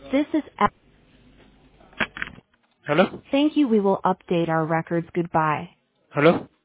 This is Hello? Thank you. We will update our records. Goodbye. Hello?